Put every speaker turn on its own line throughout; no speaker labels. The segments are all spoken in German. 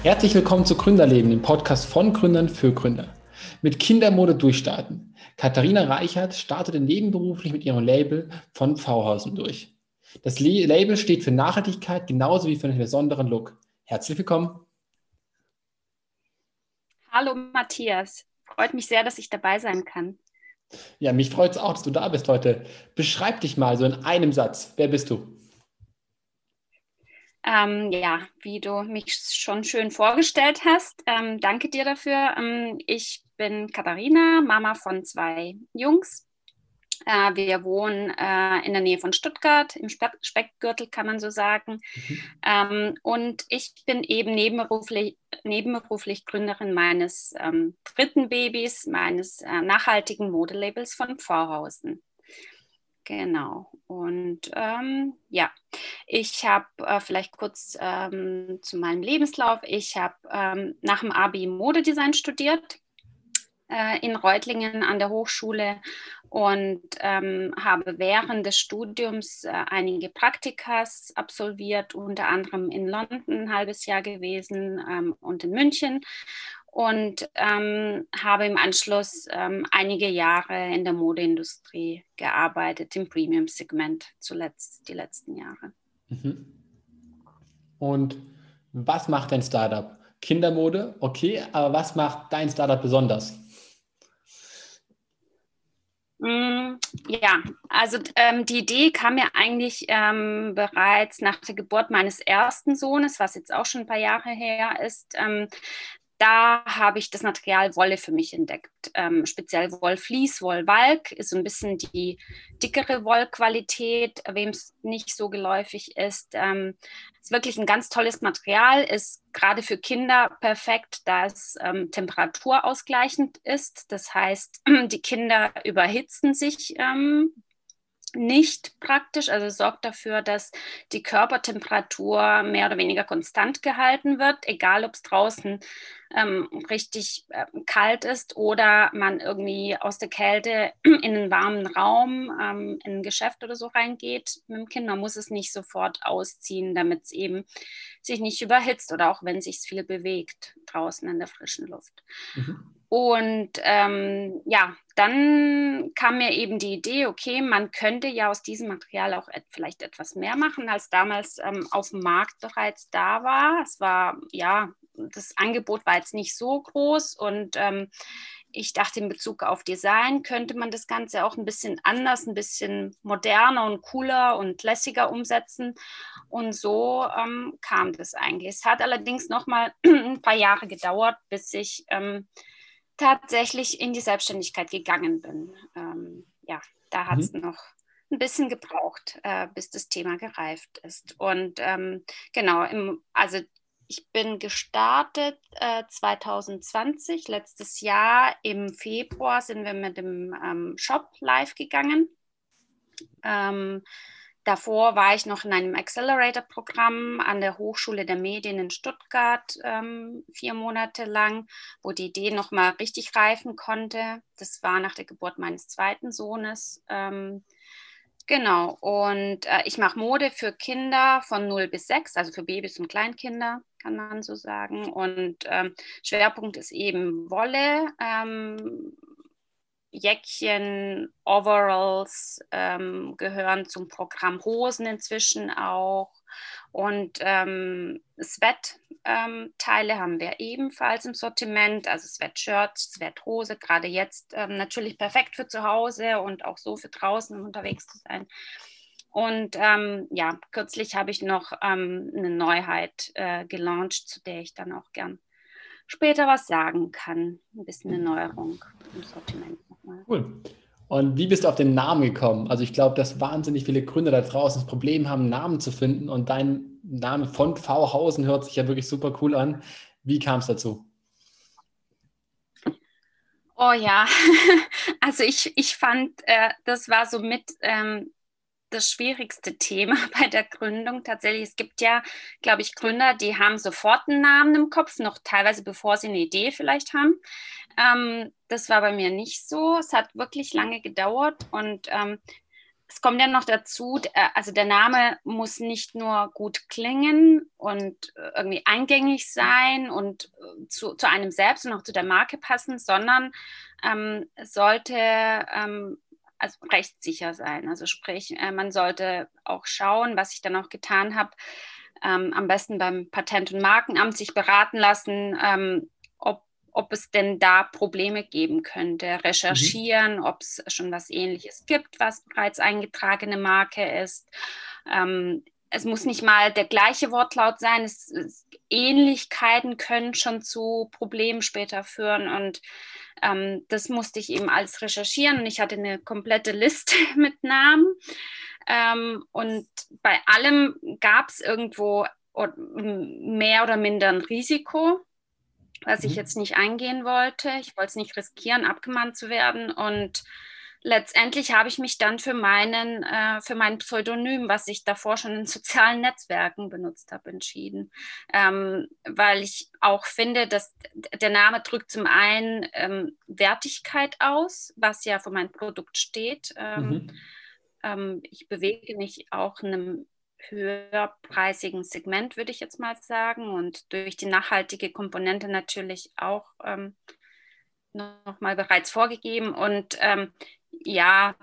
Herzlich willkommen zu Gründerleben, dem Podcast von Gründern für Gründer. Mit Kindermode durchstarten. Katharina Reichert startete nebenberuflich mit ihrem Label von Pfauhausen durch. Das Label steht für Nachhaltigkeit genauso wie für einen besonderen Look. Herzlich willkommen.
Hallo Matthias, freut mich sehr, dass ich dabei sein kann.
Ja, mich freut es auch, dass du da bist heute. Beschreib dich mal so in einem Satz. Wer bist du?
Wie du mich schon schön vorgestellt hast, danke dir dafür. Ich bin Katharina, Mama von 2 Jungs. Wir wohnen in der Nähe von Stuttgart, im Speckgürtel kann man so sagen. Und ich bin eben nebenberuflich Gründerin meines 3. Babys, meines nachhaltigen Modelabels von Pfauhausen. Genau. Und ich habe vielleicht kurz zu meinem Lebenslauf. Ich habe nach dem Abi Modedesign studiert in Reutlingen an der Hochschule und habe während des Studiums einige Praktikas absolviert, unter anderem in London ein halbes Jahr gewesen und in München. Und habe im Anschluss einige Jahre in der Modeindustrie gearbeitet, im Premium-Segment zuletzt die letzten Jahre.
Und was macht dein Startup? Kindermode, okay, aber was macht dein Startup besonders?
Ja, also die Idee kam mir eigentlich bereits nach der Geburt meines ersten Sohnes, was jetzt auch schon ein paar Jahre her ist. Da habe ich das Material Wolle für mich entdeckt. Speziell Wollfleece, Wollwalk ist so ein bisschen die dickere Wollqualität, wem es nicht so geläufig ist. Ist wirklich ein ganz tolles Material, ist gerade für Kinder perfekt, da es temperaturausgleichend ist. Das heißt, die Kinder überhitzen sich nicht praktisch, also sorgt dafür, dass die Körpertemperatur mehr oder weniger konstant gehalten wird, egal ob es draußen richtig kalt ist oder man irgendwie aus der Kälte in einen warmen Raum, in ein Geschäft oder so reingeht mit dem Kind. Man muss es nicht sofort ausziehen, damit es eben sich nicht überhitzt oder auch wenn es sich viel bewegt draußen in der frischen Luft. Und dann kam mir eben die Idee, okay, man könnte ja aus diesem Material auch vielleicht etwas mehr machen, als damals auf dem Markt bereits da war. Es war, das Angebot war jetzt nicht so groß und ich dachte, in Bezug auf Design könnte man das Ganze auch ein bisschen anders, ein bisschen moderner und cooler und lässiger umsetzen. Und so kam das eigentlich. Es hat allerdings noch mal ein paar Jahre gedauert, bis ich tatsächlich in die Selbstständigkeit gegangen bin. Da hat es noch ein bisschen gebraucht, bis das Thema gereift ist. Und ich bin gestartet 2020, letztes Jahr im Februar sind wir mit dem Shop live gegangen. Davor war ich noch in einem Accelerator-Programm an der Hochschule der Medien in Stuttgart 4 Monate lang, wo die Idee nochmal richtig reifen konnte. Das war nach der Geburt meines 2. Sohnes. Und ich mache Mode für Kinder von 0 bis 6, also für Babys und Kleinkinder, kann man so sagen. Und Schwerpunkt ist eben Wolle. Jäckchen, Overalls gehören zum Programm, Hosen inzwischen auch. Und Sweat-Teile haben wir ebenfalls im Sortiment, also Sweatshirts, Sweathose, gerade jetzt natürlich perfekt für zu Hause und auch so für draußen, um unterwegs zu sein. Und kürzlich habe ich noch eine Neuheit gelauncht, zu der ich dann auch gern später was sagen kann. Ein bisschen eine Neuerung im Sortiment nochmal.
Cool. Und wie bist du auf den Namen gekommen? Also ich glaube, dass wahnsinnig viele Gründer da draußen das Problem haben, einen Namen zu finden. Und dein Name von Pfauhausen hört sich ja wirklich super cool an. Wie kam es dazu?
Oh ja, also ich fand, das war so mit das schwierigste Thema bei der Gründung tatsächlich. Es gibt ja, glaube ich, Gründer, die haben sofort einen Namen im Kopf, noch teilweise bevor sie eine Idee vielleicht haben. Das war bei mir nicht so. Es hat wirklich lange gedauert und es kommt ja noch dazu, also der Name muss nicht nur gut klingen und irgendwie eingängig sein und zu einem selbst und auch zu der Marke passen, sondern sollte also rechtssicher sein. Also sprich, man sollte auch schauen, was ich dann auch getan habe, am besten beim Patent- und Markenamt sich beraten lassen, ob es denn da Probleme geben könnte, recherchieren, ob es schon was Ähnliches gibt, was bereits eingetragene Marke ist. Es muss nicht mal der gleiche Wortlaut sein. Ähnlichkeiten können schon zu Problemen später führen und das musste ich eben alles recherchieren und ich hatte eine komplette Liste mit Namen und bei allem gab es irgendwo mehr oder minder ein Risiko, was ich jetzt nicht eingehen wollte. Ich wollte es nicht riskieren, abgemahnt zu werden. Und letztendlich habe ich mich dann für mein Pseudonym, was ich davor schon in sozialen Netzwerken benutzt habe, entschieden. Weil ich auch finde, dass der Name drückt zum einen Wertigkeit aus, was ja für mein Produkt steht. Ich bewege mich auch in einem höherpreisigen Segment, würde ich jetzt mal sagen, und durch die nachhaltige Komponente natürlich auch nochmal bereits vorgegeben. Und ja,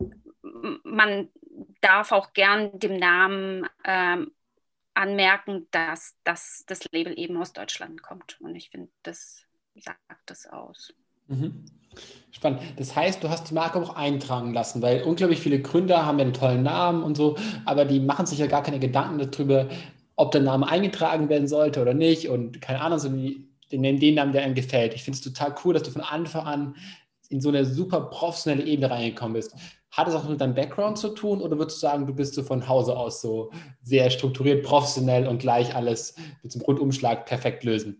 man darf auch gern dem Namen anmerken, dass das Label eben aus Deutschland kommt. Und ich finde, das sagt das aus.
Spannend. Das heißt, du hast die Marke auch eintragen lassen, weil unglaublich viele Gründer haben ja einen tollen Namen und so, aber die machen sich ja gar keine Gedanken darüber, ob der Name eingetragen werden sollte oder nicht und keine Ahnung, so die nehmen den Namen, der ihnen gefällt. Ich finde es total cool, dass du von Anfang an in so eine super professionelle Ebene reingekommen bist. Hat es auch mit deinem Background zu tun oder würdest du sagen, du bist so von Hause aus so sehr strukturiert, professionell und gleich alles mit so einem Rundumschlag perfekt lösen?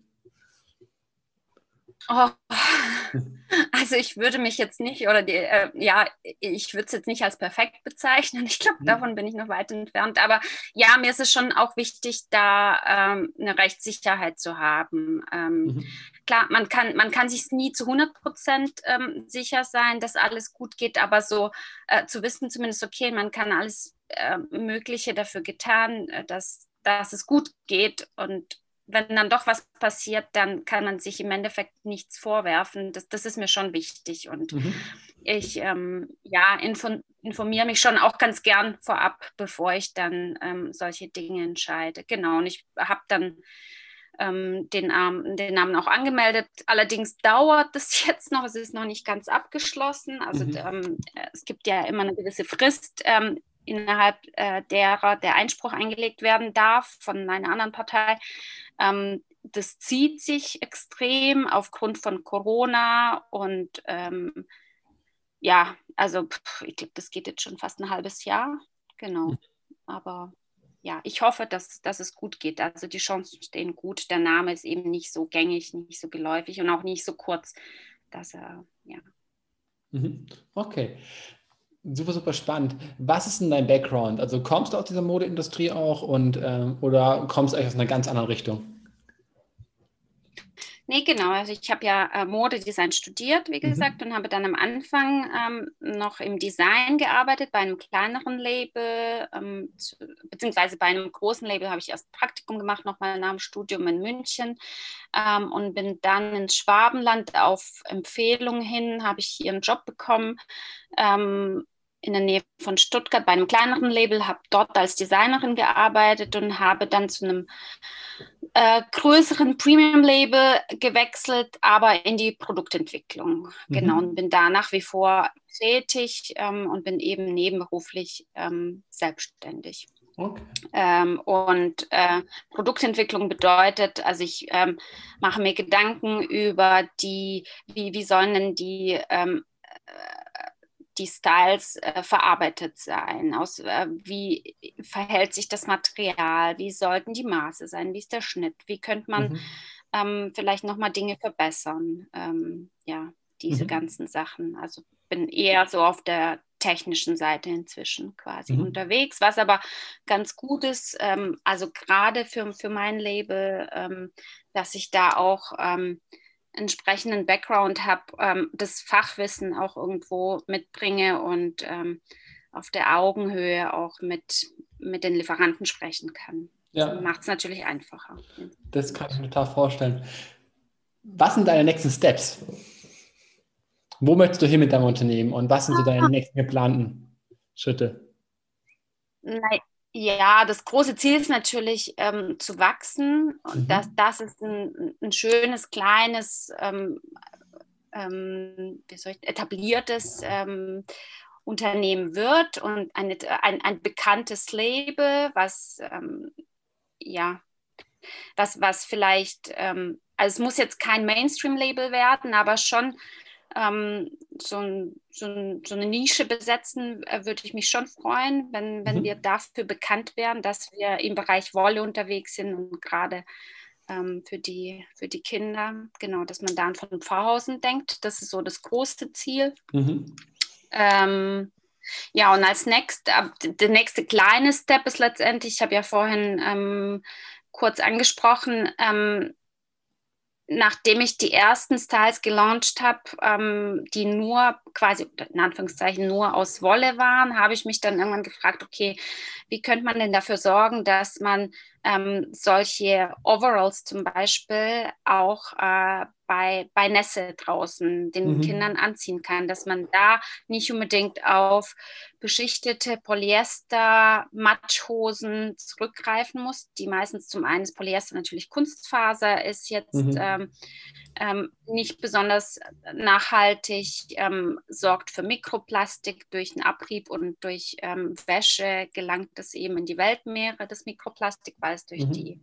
Oh, also ich würde mich jetzt nicht, oder ich würde es jetzt nicht als perfekt bezeichnen. Ich glaube, davon bin ich noch weit entfernt. Aber ja, mir ist es schon auch wichtig, da eine Rechtssicherheit zu haben. Klar, man kann sich nie zu 100% sicher sein, dass alles gut geht, aber so zu wissen zumindest, okay, man kann alles Mögliche dafür getan, dass es gut geht und wenn dann doch was passiert, dann kann man sich im Endeffekt nichts vorwerfen. Das ist mir schon wichtig. Und ich informiere mich schon auch ganz gern vorab, bevor ich dann solche Dinge entscheide. Genau, und ich habe dann den Namen auch angemeldet. Allerdings dauert das jetzt noch, es ist noch nicht ganz abgeschlossen. Also es gibt ja immer eine gewisse Frist, innerhalb derer der Einspruch eingelegt werden darf von einer anderen Partei. Das zieht sich extrem aufgrund von Corona und ja, also ich glaube, das geht jetzt schon fast ein halbes Jahr. Genau. Aber ja, ich hoffe, dass es gut geht. Also die Chancen stehen gut. Der Name ist eben nicht so gängig, nicht so geläufig und auch nicht so kurz, dass er, ja.
Okay. Super, super spannend. Was ist denn dein Background? Also kommst du aus dieser Modeindustrie auch oder kommst du eigentlich aus einer ganz anderen Richtung?
Nee, genau. Also ich habe ja Modedesign studiert, wie gesagt, und habe dann am Anfang noch im Design gearbeitet, bei einem kleineren Label, beziehungsweise bei einem großen Label habe ich erst Praktikum gemacht, nochmal nach dem Studium in München und bin dann ins Schwabenland auf Empfehlung hin, habe ich hier einen Job bekommen. In der Nähe von Stuttgart bei einem kleineren Label, habe dort als Designerin gearbeitet und habe dann zu einem größeren Premium-Label gewechselt, aber in die Produktentwicklung. Genau, und bin da nach wie vor tätig und bin eben nebenberuflich selbstständig.
Okay.
Und Produktentwicklung bedeutet, also ich mache mir Gedanken über wie sollen denn die Styles verarbeitet sein, wie verhält sich das Material, wie sollten die Maße sein, wie ist der Schnitt, wie könnte man vielleicht nochmal Dinge verbessern, ja, diese ganzen Sachen. Also bin eher so auf der technischen Seite inzwischen quasi unterwegs, was aber ganz gut ist, also gerade für mein Label, dass ich da auch entsprechenden Background habe, das Fachwissen auch irgendwo mitbringe und auf der Augenhöhe auch mit den Lieferanten sprechen kann.
Ja.
Das macht es natürlich einfacher.
Das kann ich mir total vorstellen. Was sind deine nächsten Steps? Wo möchtest du hin mit deinem Unternehmen und was sind so deine nächsten geplanten Schritte?
Ja, das große Ziel ist natürlich zu wachsen und das ist ein schönes, kleines, etabliertes Unternehmen wird und ein bekanntes Label, was vielleicht, also es muss jetzt kein Mainstream-Label werden, aber schon so eine Nische besetzen, würde ich mich schon freuen, wenn wir dafür bekannt wären, dass wir im Bereich Wolle unterwegs sind und gerade für die Kinder, genau, dass man da an von Pfarrhausen denkt. Das ist so das große Ziel. Ja, und der nächste kleine Step ist letztendlich, ich habe ja vorhin kurz angesprochen, nachdem ich die ersten Styles gelauncht habe, die nur quasi, in Anführungszeichen, nur aus Wolle waren, habe ich mich dann irgendwann gefragt, okay, wie könnte man denn dafür sorgen, dass man solche Overalls zum Beispiel auch bei Nässe draußen den Kindern anziehen kann, dass man da nicht unbedingt auf beschichtete Polyester-Matschhosen zurückgreifen muss, die meistens zum einen das Polyester natürlich Kunstfaser ist jetzt nicht besonders nachhaltig, sorgt für Mikroplastik durch den Abrieb und durch Wäsche gelangt es eben in die Weltmeere, das Mikroplastik, weil es durch die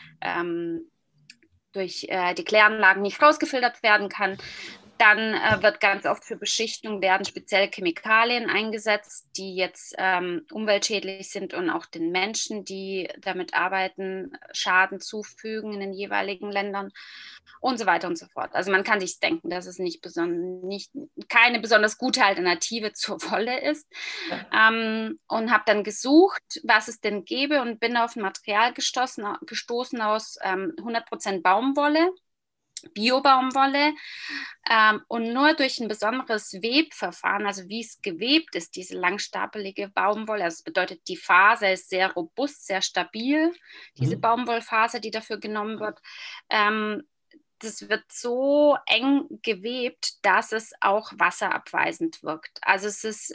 Kläranlagen nicht rausgefiltert werden kann. Dann wird ganz oft für Beschichtung werden spezielle Chemikalien eingesetzt, die jetzt umweltschädlich sind und auch den Menschen, die damit arbeiten, Schaden zufügen in den jeweiligen Ländern und so weiter und so fort. Also man kann sich denken, dass es keine besonders gute Alternative zur Wolle ist. Und habe dann gesucht, was es denn gäbe und bin auf ein Material gestoßen aus 100% Baumwolle. Bio-Baumwolle und nur durch ein besonderes Webverfahren, also wie es gewebt ist, diese langstapelige Baumwolle, also das bedeutet, die Faser ist sehr robust, sehr stabil, diese Baumwollfaser, die dafür genommen wird, das wird so eng gewebt, dass es auch wasserabweisend wirkt. Also es ist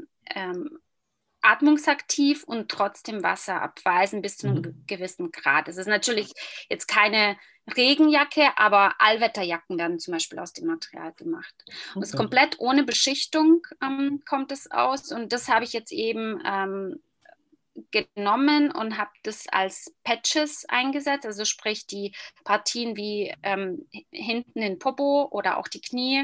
atmungsaktiv und trotzdem wasserabweisend bis zu einem gewissen Grad. Es ist natürlich jetzt keine Regenjacke, aber Allwetterjacken werden zum Beispiel aus dem Material gemacht. Und es ist komplett ohne Beschichtung kommt es aus und das habe ich jetzt eben genommen und habe das als Patches eingesetzt, also sprich die Partien wie hinten den Popo oder auch die Knie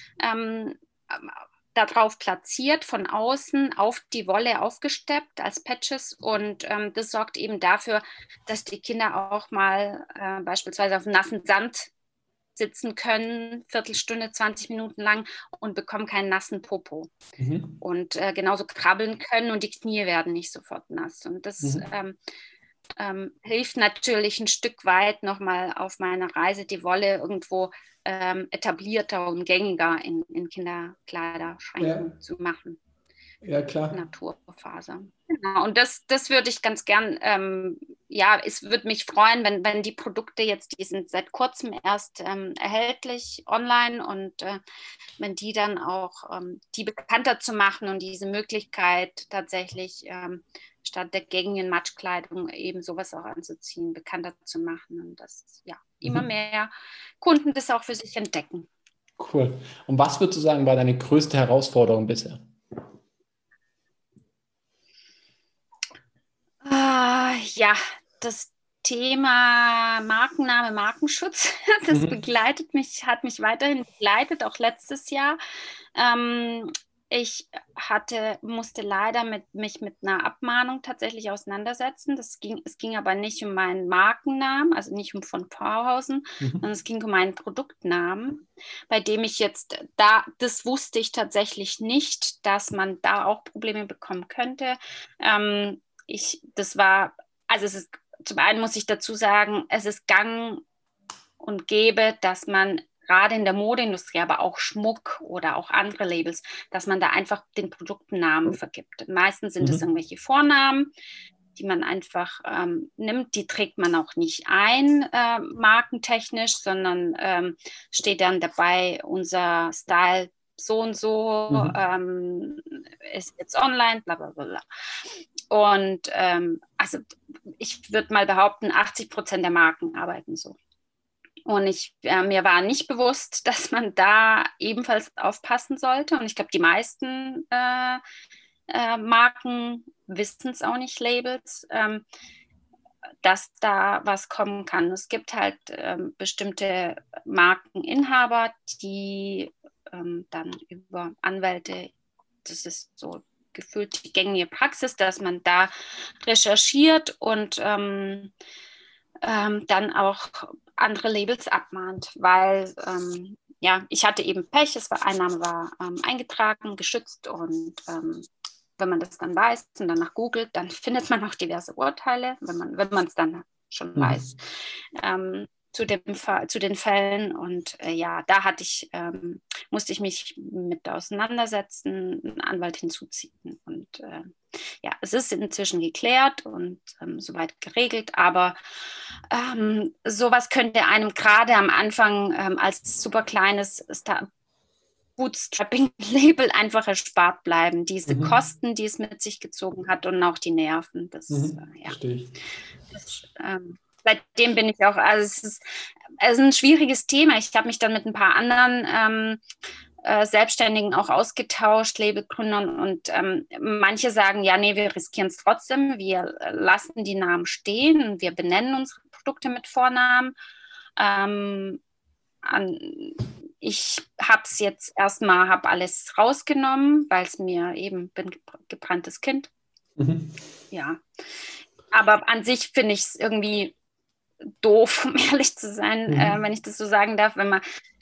darauf platziert, von außen auf die Wolle aufgesteppt als Patches und das sorgt eben dafür, dass die Kinder auch mal beispielsweise auf nassen Sand sitzen können, Viertelstunde, 20 Minuten lang und bekommen keinen nassen Popo. Und genauso krabbeln können und die Knie werden nicht sofort nass. Und das hilft natürlich ein Stück weit nochmal auf meiner Reise, die Wolle irgendwo etablierter und gängiger in Kinderkleiderschränken zu machen.
Ja, klar.
Naturfaser. Genau. Und das würde ich ganz gern, es würde mich freuen, wenn die Produkte jetzt, die sind seit kurzem erst erhältlich online und wenn die dann auch, die bekannter zu machen und diese Möglichkeit tatsächlich statt der gängigen Matschkleidung eben sowas auch anzuziehen, bekannter zu machen und dass immer mehr Kunden das auch für sich entdecken.
Cool. Und was würdest du sagen, war deine größte Herausforderung bisher?
Das Thema Markenname, Markenschutz, das hat mich weiterhin begleitet, auch letztes Jahr. Ich musste leider mich mit einer Abmahnung tatsächlich auseinandersetzen. Es ging aber nicht um meinen Markennamen, also nicht um von Pfarrhausen, sondern es ging um meinen Produktnamen, bei dem ich jetzt das wusste ich tatsächlich nicht, dass man da auch Probleme bekommen könnte. Zum einen muss ich dazu sagen, es ist gang und gäbe, dass man gerade in der Modeindustrie, aber auch Schmuck oder auch andere Labels, dass man da einfach den Produktennamen vergibt. Meistens sind es irgendwelche Vornamen, die man einfach nimmt. Die trägt man auch nicht ein, markentechnisch, sondern steht dann dabei, unser Style so und so ist jetzt online, bla bla bla. Und also ich würde mal behaupten, 80% der Marken arbeiten so. Und mir war nicht bewusst, dass man da ebenfalls aufpassen sollte. Und ich glaube, die meisten Marken wissen es auch nicht, Labels, dass da was kommen kann. Es gibt halt bestimmte Markeninhaber, die dann über Anwälte, das ist so gefühlt die gängige Praxis, dass man da recherchiert und dann auch andere Labels abmahnt, weil ich hatte eben Pech, ein Name war eingetragen, geschützt und wenn man das dann weiß und danach googelt, dann findet man auch diverse Urteile, wenn man es dann schon weiß, zu den Fällen. Und da musste ich mich mit auseinandersetzen, einen Anwalt hinzuziehen. Und es ist inzwischen geklärt und soweit geregelt, aber sowas könnte einem gerade am Anfang als super kleines Bootstrapping-Label einfach erspart bleiben. Diese Kosten, die es mit sich gezogen hat und auch die Nerven.
Verstehe ich.
Seitdem bin ich auch, also es ist ein schwieriges Thema. Ich habe mich dann mit ein paar anderen Selbstständigen auch ausgetauscht, Labelgründern, und manche sagen, ja, nee, wir riskieren es trotzdem, wir lassen die Namen stehen und wir benennen unsere Produkte mit Vornamen. Ich habe es jetzt erstmal, habe alles rausgenommen, weil es mir eben, bin gebranntes Kind. Ja, aber an sich finde ich es irgendwie doof, um ehrlich zu sein, wenn ich das so sagen darf, wenn man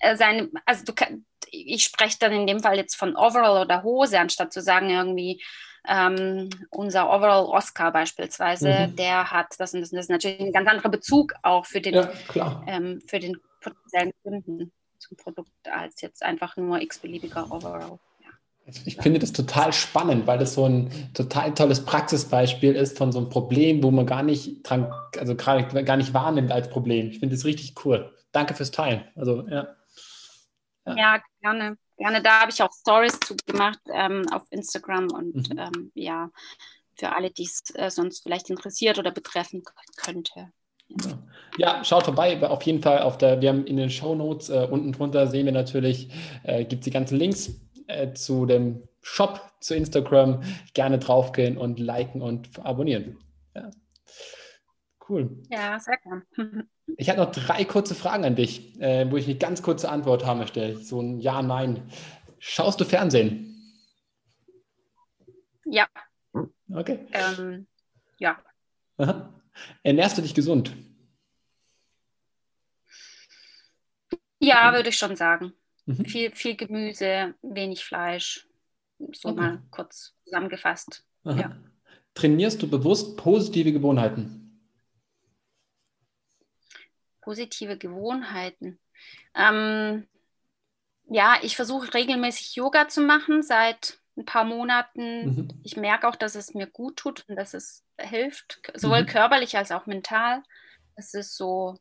ich spreche dann in dem Fall jetzt von Overall oder Hose, anstatt zu sagen irgendwie unser Overall Oscar beispielsweise, der hat das und das. Und das ist natürlich ein ganz anderer Bezug auch für den potenziellen Kunden zum Produkt als jetzt einfach nur x-beliebiger Overall.
Ich finde das total spannend, weil das so ein total tolles Praxisbeispiel ist von so einem Problem, wo man gar nicht wahrnimmt als Problem. Ich finde das richtig cool. Danke fürs Teilen. Also,
ja, gerne. Da habe ich auch Stories zu gemacht auf Instagram und für alle, die es sonst vielleicht interessiert oder betreffen könnte.
Ja, schaut vorbei, auf jeden Fall wir haben in den Shownotes unten drunter sehen wir natürlich, gibt es die ganzen Links zu dem Shop, zu Instagram. Gerne draufgehen und liken und abonnieren. Ja. Cool.
Ja, sehr gern.
Ich habe noch 3 kurze Fragen an dich, wo ich eine ganz kurze Antwort haben möchte. So ein Ja, Nein. Schaust du Fernsehen?
Ja.
Okay.
Ja.
Aha. Ernährst du dich gesund?
Ja, würde ich schon sagen. Viel Gemüse, wenig Fleisch. So mal kurz zusammengefasst. Ja.
Trainierst du bewusst positive Gewohnheiten?
Positive Gewohnheiten. Ich versuche regelmäßig Yoga zu machen seit ein paar Monaten. Ich merke auch, dass es mir gut tut und dass es hilft, sowohl körperlich als auch mental. Es ist so,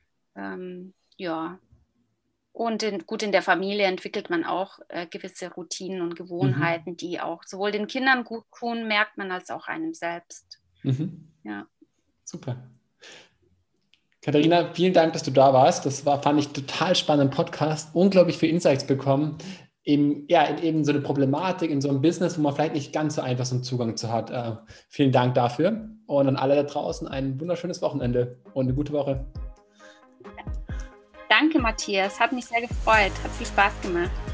Und in der Familie entwickelt man auch gewisse Routinen und Gewohnheiten, die auch sowohl den Kindern gut tun, merkt man, als auch einem selbst. Ja.
Super. Katharina, vielen Dank, dass du da warst. Fand ich total spannenden Podcast. Unglaublich viele Insights bekommen. In eben so eine Problematik, in so einem Business, wo man vielleicht nicht ganz so einfach so einen Zugang zu hat. Vielen Dank dafür. Und an alle da draußen ein wunderschönes Wochenende und eine gute Woche.
Danke, Matthias. Hat mich sehr gefreut. Hat viel Spaß gemacht.